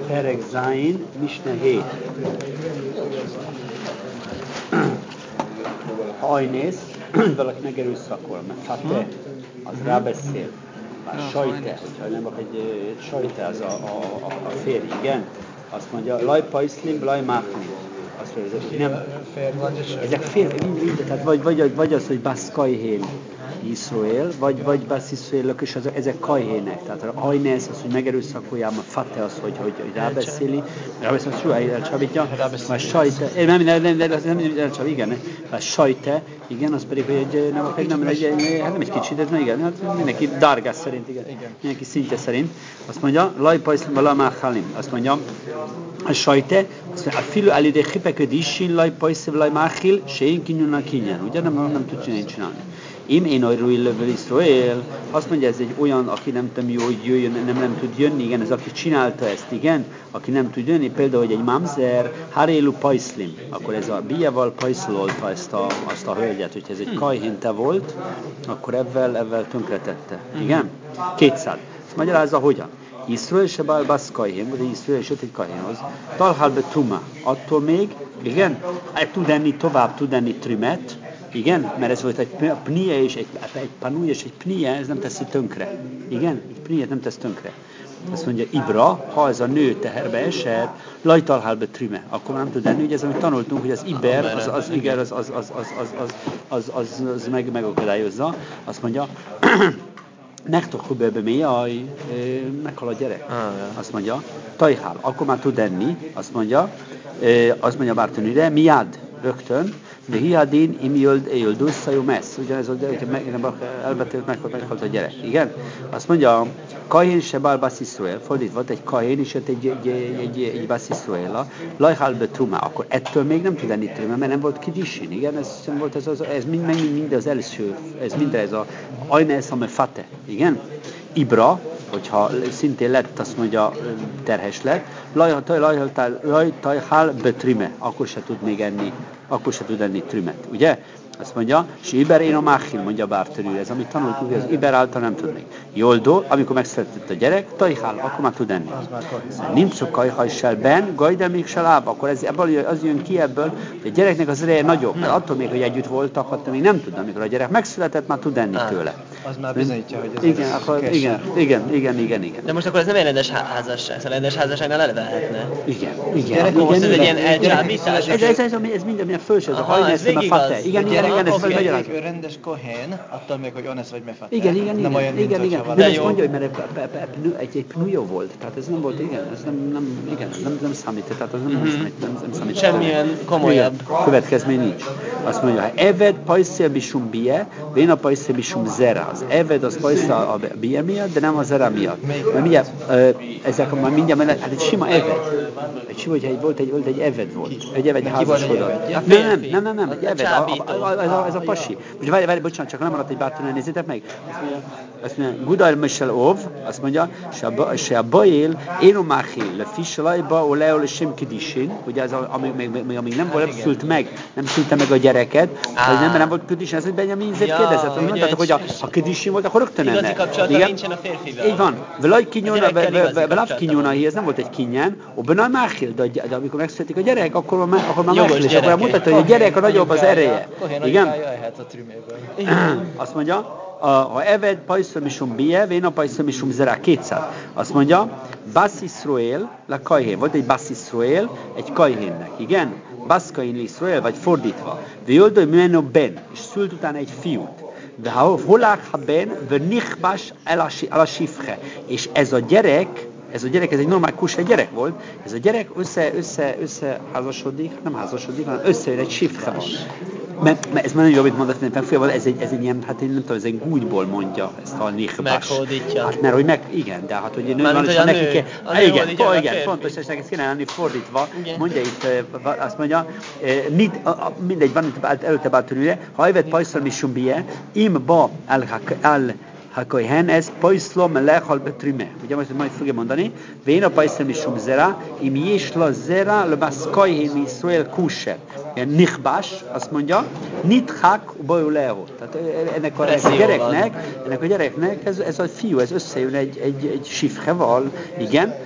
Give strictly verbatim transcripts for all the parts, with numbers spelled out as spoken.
Perek Zain, Misne hét. Ha ajnész, valaki megerőszakol, mert fate, az rábeszél. Már sajte, hogyha nem egy, egy sajte, az a, a, a, a férj, igen? Azt mondja, laj pajszlim, laj máhlim. Azt mondja, hogy nem, ezek férj, tehát vagy, vagy, vagy az, hogy basz kajhén Iszrael, vagy, vagy basz Iszraelök, és az, ezek kajhének. Tehát ajnész az, hogy megerőszakoljál, a fate az, hogy, hogy, hogy rábeszéli, rábeszéli, az soha elcsavítja, már sajte, nem, nem, nem, nem, nem elcsav, igen, már sajte, igen, az pedig, hogy egy, nem, egy, nem, egy, egy, hát nem egy kicsit, ez igen, hát mindenki dargás szerint, igen, mindenki szintje szerint, azt mondja, laj pajszlim, laj máhalim, azt mondja, a sajte, azt mondja, a filu elide hipeködissin, laj pajszlim, laj máhil, se én kinyúlnak kinyen, ugye, nem, nem tud csinálni, csinálni. Im én ajrúj lövel Iszrael, azt mondja, ez egy olyan, aki nem tudom, jó, hogy jöjjön, nem, nem tud jönni, igen, ez aki csinálta ezt, igen, aki nem tud jönni, például, hogy egy mamzer, harélu pajszlim, akkor ez a bíjával pajszololta ezt a, azt a hölgyet, hogyha ez egy kajhinte volt, akkor ebben, ebben tönkretette, igen? Kétszáz. Ezt magyarázza, hogyan? Iszrael se bál basz kajhén, vagy Iszrael se egy kajhénhoz, talhál be tuma, attól még, igen, tud enni tovább, tud enni trimet, igen, mert ez volt egy pnie és egy, egy panúj és egy pnie, ez nem teszi tönkre. Igen, egy pnie nem tesz tönkre. Azt mondja, Ibra, ha ez a nő teherbe esett, lajtalhál be trime, akkor nem tud enni, ugye ez, amit tanultunk, hogy az Iber, az, az Iger, az, az, az, az, az, az, az, az, az meg, megakadályozza. Azt mondja, megtokubebe mi, jaj, meghal a gyerek. Azt mondja, tajhál, akkor már tud enni, azt mondja, azt mondja Bártonüre, miád, rögtön, de hiadin im jöld éjöld szajó messz. Ugyanez, hogy elbetélt, meghalt, meghalt a gyerek. Igen? Azt mondja, Kahén se bál basz Iszrael. Fordítva, egy kahén és egy, egy, egy, egy, egy basz Iszrael. Lajhál be truma. Akkor ettől még nem tud enni truma, mert nem volt kidissin. Igen? Ez nem volt ez, az, ez mind, mind, mind az első. Ez minden ez a ajnesz, ame fate. Igen? Ibra, hogyha szintén lett, azt mondja, terhes lett, lajhál be trime. Akkor se tud még enni. Akkor se tud enni trümet, ugye? Azt mondja, és Iber én a máhil, mondja Bártörű, ez amit tanultuk, hogy az Iber által nem tud még. Joldó, amikor megszületett a gyerek, tajhál, akkor már tud enni. Nincs csak kajhajsel ben, gajde még se láb, akkor ez, ebből, az jön ki ebből, hogy a gyereknek az ereje nagyobb, mert attól még, hogy együtt voltak, attól még nem tud, amikor a gyerek megszületett, már tud enni tőle. Az már bizonyítja, hogy ez igen, akkor, igen, igen, igen, igen, igen. De most akkor ez nem egy rendes házasság, szóval rendes házasságnál elvehetne. Igen, igen. igen most ez egy ilyen elcsábítás? Ez, ez, ez, ez minden milyen fölső, ez a hajnesz, a fate. Igen, igen, igen, ez magyarázza. Ő rendes kohén, attól még, hogy onesz vagy mefate. Igen, igen, nem olyan, igen, mint igen. hogyha Nem, ezt mondja, hogy mert egy pnujó volt, tehát ez nem volt, igen, ez nem, nem, igen, nem, nem számít, tehát az nem számít, nem számít. Semmilyen komolyabb következmény nincs. Azt mondja, ha eved pajszél bisum bie, vén a pajszél bisum zera. Az eved az pajszél a bie miatt, de nem a zera miatt. Mert mindjárt, ezek már mindjárt mellett, hát egy sima eved. Egy sima, hogyha volt egy, volt egy eved volt. Egy eved házasodott. Nem, nem, nem, nem, egy eved, ez a pasi. Most várj, várj, bocsánat, csak nem maradt egy bártól, nézzétek meg. Azt mondja, Gudar Michel Ov, azt mondja, se a baél, én omáhil, le fisalajba, o leol sem kidisén, ugye ez, amíg, még, még, amíg nem volt, szült meg, nem szülte meg a gyereket, vagy nem, nem volt kidisén, ez, hogy Benjamin Zét kérdezett, hogy mondtátok, hogy ha kidisén volt, akkor rögtön enne. Igazi kapcsolata nincsen a férfivel. Így van, velaj kinyúna, velaj kinyúna, ez nem volt egy kinyen, o benaj máhil, de amikor megszületik a gyerek, akkor már máhil, és akkor mutatta, hogy a gyerek a nagyobb az ereje. Igen? Azt mondja, ha eved pajszömisum bie, vén a pajszömisum zera, kétszáz. Azt mondja, basz Iszrael, la kajhén. Volt egy basz Iszrael, egy kajhénnek, igen? Basz kajhén Iszrael, vagy fordítva. Vjöldő műenő ben, és szült utána egy fiút. De ha holák ha ben, ve nichbás el a sifre. És ez a gyerek, ez a gyerek, ez egy normál kusai gyerek volt, ez a gyerek össze, össze, össze házasodik, nem házasodik, hanem összejön egy sifreba. Mert, mert ez már nagyon jobb, amit mondasz, mert ez egy, ez egy ilyen, hát én nem tudom, ez egy gúgyból mondja ezt a nichbás. Meghódítja. Hát mert, hogy meg, igen, de hát, hogy nő van, és neki kell, ah, igen, po, igen, fontos, és ezt kéne lenni fordítva, igen. Mondja itt, azt mondja, mindegy, van itt előtte bátörűre, ha evet pajszal misum bie, im ba al Hakajhen, ez pajszlom lehal betrime. Ugye most majd fogja mondani, vén a pajszlom misum zera, im jesla zera lebasz kajhén Iszrael kusher. Ilyen nichbás, azt mondja, nithak bajuleo. Tehát ennek a, a gyereknek, ennek a gyereknek ez, ez a fiú, ez összejön egy, egy, egy sifheval, igen,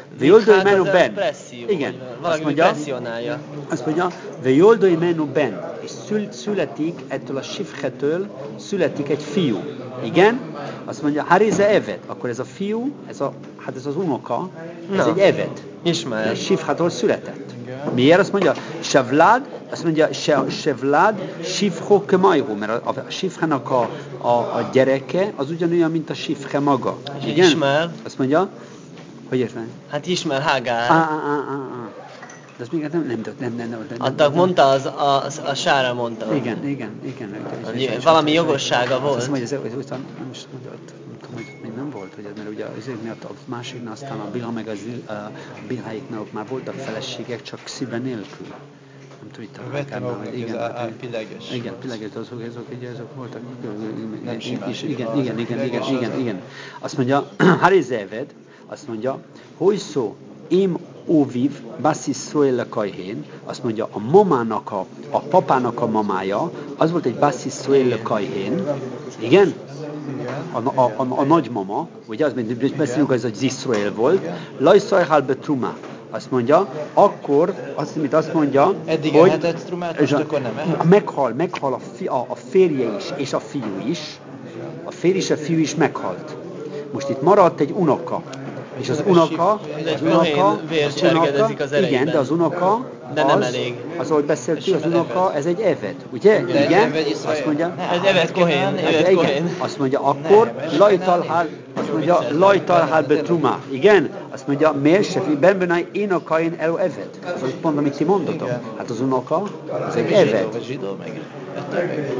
Vejoldoi menu az ben. presszió. Igen. Valaki Azt mondja, presszionálja. azt mondja, Vejoldoi menu ben. És szül, születik ettől a sifhetől, születik egy fiú. Igen? Azt mondja, Harize Evet. Akkor ez a fiú, ez a, hát ez az unoka, ez Na. egy Evet. Ismerem. Sifhatól született. Miért? Azt mondja, Sevlád, azt mondja, Sevlád, Sifho Kemajhu, mert a, a Sifhának a, a, a gyereke az ugyanolyan, mint a Sifhe maga. Igen? Ismer. Azt mondja, hogy értem? Hát ismer Hágár. Á, á, á, á. De azt még nem, nem, nem, nem, nem, nem, nem. Adtak mondta, az, a, a Sára mondta. Igen, igen, igen. Valami jogossága volt. Azt mondja, ez után, nem is tudom, hogy még nem volt, hogy mert ugye azért a másiknál aztán a Bilha meg az a Bilháiknál már voltak feleségek, csak szíve nélkül. Nem tudom, itt a Vettem maguk, hogy ez a pileges. Igen, pileges, azok, azok, azok voltak. Nem simán. Igen, igen, igen, igen, igen, igen. Azt mondja, Harize Evet, azt mondja, hogy szó, Im Óviv, Bassi Szroéle Kajhén, azt mondja, a mamának, a, a papának a mamája, az volt egy Bassi Szroéle Kajhén, igen? A, a, a, a nagymama, ugye az, mint beszélünk, az, hogy Ziszroél volt, Lajszajhál be Trumá, azt mondja, akkor, azt, mint azt mondja, eddig hogy ehetett trumát, most akkor nem ehet? Meghal, meghal a, fi, a, a férje is, és a fiú is, a férj és a fiú is meghalt. Most itt maradt egy unoka. És az unoka, az unoka, az unoka, az igen, de az unoka, de nem az, elég. az, ahogy beszéltük, az unoka, ez egy Evet, ugye? De igen, egy azt mondja, Ez Evet Kohén, Evet igen, Kohén. azt mondja, akkor lajtalhál, azt mondja, lajtalhál be trumá, igen, azt mondja, miért se fi, benbenai én a kain elo Evet. Az azt mondom, amit ti mondatok. Hát az unoka, az egy Evet. Vagy zsidó, meg ettől meg.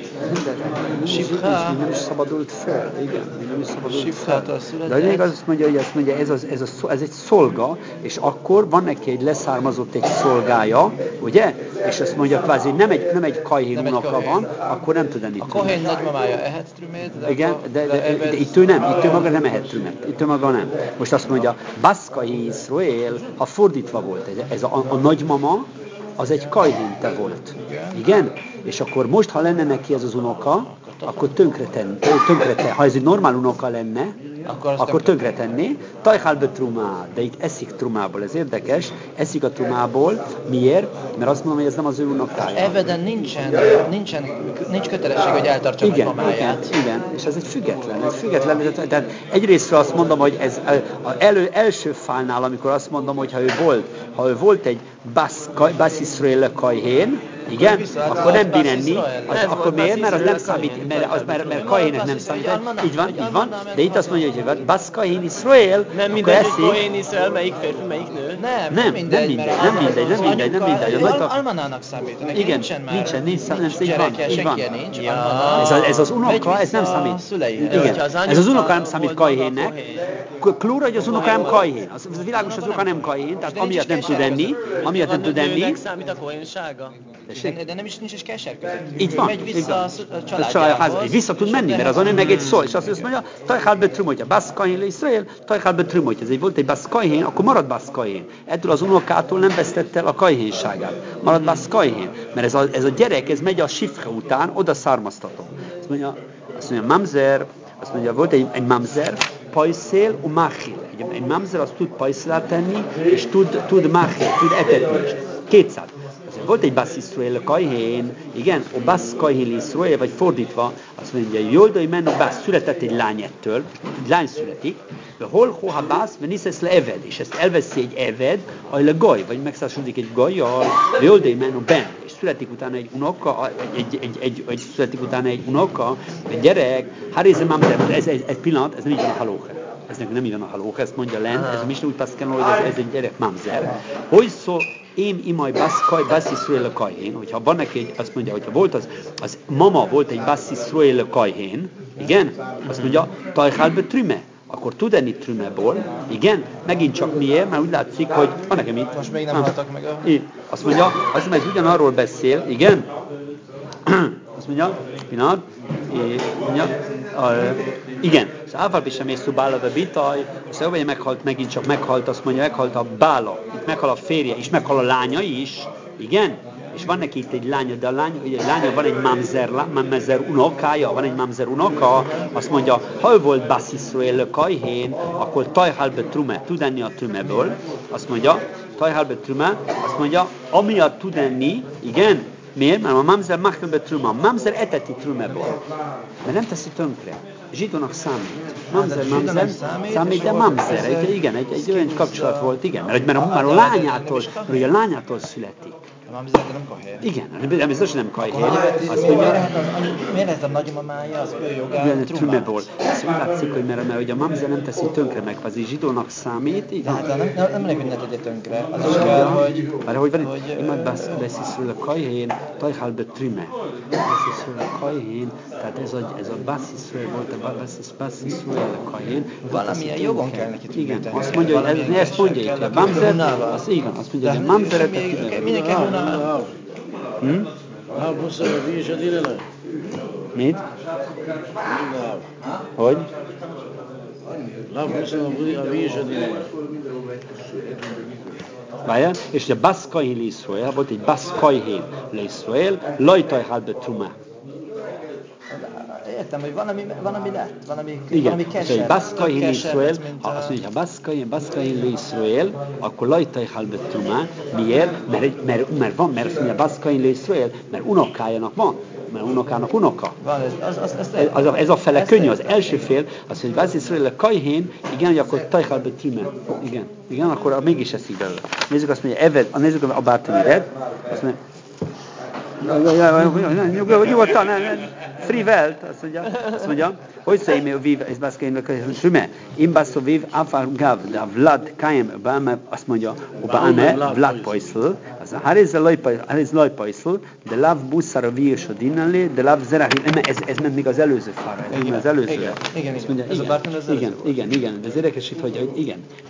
Sifha. Nem is szabadult fel, igen, nem is szabadult fel. De még azt mondja, hogy azt mondja, ez, az, ez, a, ez egy szolga, és akkor van neki egy leszármazott egy szolgája, ugye? És azt mondja, kvázi nem egy, nem egy kajhén unoka van, akkor nem tud enni a kohén nagymamája ehet trümét, de igen, de, de, de, de itt ő nem, itt ő maga nem ehet trümét, itt ő maga nem. Most azt mondja, Baszkai Iszroél, ha fordítva volt, ez, ez a, a nagymama, az egy kajhinte volt. Igen? És akkor most, ha lenne neki ez az unoka, akkor tönkretenni, tönkretenni. Ha ez egy normál unoka lenne, akkor, akkor tönkretenni. Tajhál be trumá, de itt eszik trumából, ez érdekes, eszik a trumából. Miért? Mert azt mondom, hogy ez nem az ő unokája. Eveden nincsen, nincsen, nincs kötelesség, hogy eltartsa igen, a mamáját. Igen, igen, és ez egy független, ez független. Tehát egyrészt azt mondom, hogy ez az elő, első fálnál, amikor azt mondom, hogy ha ő volt, ha ő volt egy Bassi Szroéle Kajhén, igen, akkor nem bír enni, az, akkor miért? Mert az nem számít, mert, az, mert, mert Kajhének nem számít, így van, így van, de itt azt mondja, hogy Basz Kajhén Iszroél, nem mindegy, hogy Kohén Iszroél, melyik férfi, melyik nő? Nem, nem mindegy, nem mindegy, nem mindegy, nem mindegy, nem mindegy. Almanának számít, neki igen, nincsen már, nincsen, nincs, nincs, nincs, nincs gyereke, senki nincs, almaná. Ez, ez az unoka, ez nem számít. Igen, ez az unoka nem számít Kajhénnek. Klóra, hogy az unoka nem Kajhén. Az világos, az unoka nem Kajhén, tehát amiatt nem tud enni, amiatt nem tud enni. Számít a kohénsága. De, de nem is nincs is keser között. Így van. Megy vissza a családjához. Vissza tud menni, mert az meg egy szó, és azt mondja, Tajhál be trumotja, Basz Kajhén le Iszraél, Tajhál be trumotja. Ez egy volt egy Basz Kajhén, akkor marad Basz Kajhén. Ettől az unokától nem vesztette el a kajhénságát. Marad Basz Kajhén, mert ez a, ez a gyerek, ez megy a sifre után, oda származtató. Azt mondja, azt mondja, mamzer, azt mondja, volt egy, egy mamzer, pajszél, u máchil. Egy, egy mamzer az tud pajszélát tenni, és tud, tud máchil, tud etetni is. kétszáz. Volt egy Bassi Szroéle Kajhén, igen, a Basz Kajhén Iszroél, vagy fordítva, azt mondja, Joldai menno Basz, született egy lány ettől, egy lány születik, de hol hoha Basz, veniszesz le Eved, és ezt elveszi egy Eved, ajle gaj, vagy megszársodik egy gajjal, Joldai menno Ben, és születik utána egy unoka, egy, egy, egy, egy, születik utána egy unoka, egy gyerek, Harize Mamzer, ez egy, egy pillanat, ez nem így van a halóka. Ez nem így van a halóka, ezt mondja lent, ez a Misna úgy paszkál, hogy ez, ez egy gyerek Mamzer. Hogy szó, én imaj Bassi Szroéle Kajhén, hogyha van neki egy, azt mondja, hogyha volt az, az mama volt egy Bassi Szroéle Kajhén, igen, azt mondja, Tajhál be trüme, akkor tud enni trümeból, igen, megint csak miért, mert úgy látszik, hogy van nekem itt. Most még nem haltak meg a... Azt mondja, azt mondja, ez ugyanarról beszél, igen, azt mondja, pillanat, mondja, uh, igen, és Áfalpi sem észú Bála de Bitaj, és szóval meghalt, megint csak meghalt, azt mondja, meghalt a Bála, itt meghal a férje, és meghal a lánya is, igen, és van neki itt egy lánya, de a lánya, ugye a lánya van egy mamzer, mamzer unokája, van egy mamzer unoka, azt mondja, ha ő volt Bas Yisrael kajhén, akkor tajhal be trume, tud enni a trumeből, azt mondja, tajhal be trume, azt mondja, amiatt tud enni, igen, miért? Mert a mamzer machel be truma, a mamzer eteti trumeből, mert nem teszi tönkre. Zsidónak számít. Mamzer, mamzer, számít, de mamzer. Egy, igen, egy, egy olyan kapcsolat volt, igen. Mert, mert, a, mert a lányától, mert a lányától születik. A mamzer nem kahér. Igen, nem biztos, hogy nem kahér. Azt mondja, miért lehet a nagymamája az ő jogán trumeből? Ezt úgy látszik, hogy mert, mert, mert a mamzer nem teszi tönkre meg, az zsidónak számít. Igen. Tehát nem, nem, nem elég, hogy ne tegye tönkre. Az is kell, hogy... Mert hogy van itt, imad beszészről a kajhén, tajhál be trume. Beszészről a kajhén, tehát ez a, ez a bassziszről volt, a bassziszről a kajhén. Valamilyen jogon kell neki tudni. Igen, azt mondja, hogy ez, ezt mondja itt, a mamzer, az igen, azt mondja, hogy a mamzeret... Mindenki hunál. Hm? Mit? Hogy? Várjál, és ugye Bas Kajhén l'Israel, volt egy Bas Kajhén l'Israel, lajtajhál be truma. Értem, hogy van, ami, van, ami lett, van, ami, igen, valami keser. Igen, Bas Kajhén l'Israel, ha azt mondja, ha Bas Kajhén, Bas Kajhén l'Israel, akkor lajtajhál be truma. Miért? Mert, mert, mert van, mert azt mondja, Bas Kajhén l'Israel, mert unokájának van. Mert unokának unoka. Van, ez, az, az, az, ez, az, ez a fele könnyű, az első fél, az, hogy Bas Yisrael a kajhén, igen, hogy akkor tajhál be truma. Igen, igen, akkor mégis eszik belőle. Nézzük azt mondja, Eved, nézzük a Bártanidet, azt mondja, nyugodtan, free welt, azt mondja, azt mondja, hogy széjmé a vív, ez baszkény, süme, imbászó vív, afar gav, de a vlad kájem, azt mondja, obáme, vlad pajszl, az a haréz lajpajszl, de lav buszar a vírs a dinnállé, de lav zerahil, ez, ez ment még az előző fára, ez az előző. Igen, igen, igen, ez a Bártan az előző. Igen, igen, igen, de ez érdekes itt, hogy igen.